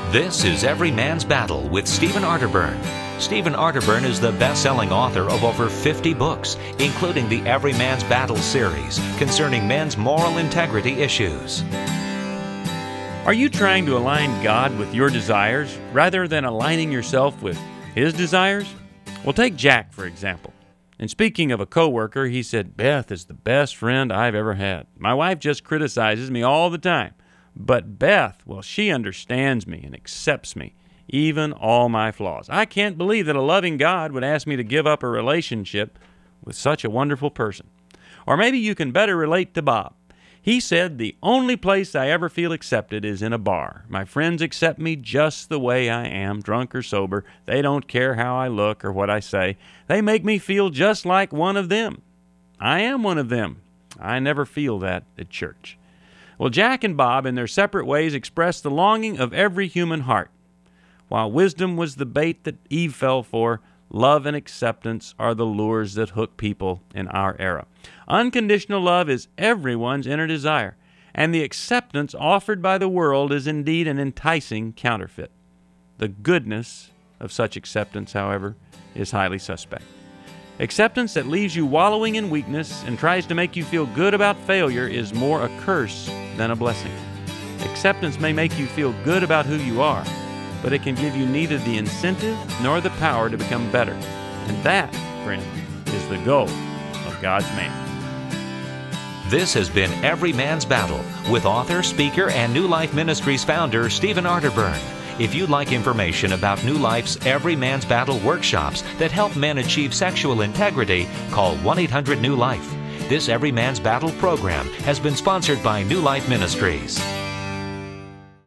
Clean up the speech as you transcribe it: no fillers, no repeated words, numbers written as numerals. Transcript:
This is Every Man's Battle with Stephen Arterburn. Stephen Arterburn is the best-selling author of over 50 books, including the Every Man's Battle series concerning men's moral integrity issues. Are you trying to align God with your desires rather than aligning yourself with His desires? Well, take Jack, for example. And speaking of a coworker, he said, "Beth is the best friend I've ever had. My wife just criticizes me all the time. But Beth, well, she understands me and accepts me, even all my flaws. I can't believe that a loving God would ask me to give up a relationship with such a wonderful person." Or maybe you can better relate to Bob. He said, "The only place I ever feel accepted is in a bar. My friends accept me just the way I am, drunk or sober. They don't care how I look or what I say. They make me feel just like one of them. I am one of them. I never feel that at church." Well, Jack and Bob, in their separate ways, expressed the longing of every human heart. While wisdom was the bait that Eve fell for, love and acceptance are the lures that hook people in our era. Unconditional love is everyone's inner desire, and the acceptance offered by the world is indeed an enticing counterfeit. The goodness of such acceptance, however, is highly suspect. Acceptance that leaves you wallowing in weakness and tries to make you feel good about failure is more a curse than a blessing. Acceptance may make you feel good about who you are, but it can give you neither the incentive nor the power to become better. And that, friend, is the goal of God's man. This has been Every Man's Battle with author, speaker, and New Life Ministries founder Stephen Arterburn. If you'd like information about New Life's Every Man's Battle workshops that help men achieve sexual integrity, call 1-800-NEW-LIFE. This Every Man's Battle program has been sponsored by New Life Ministries.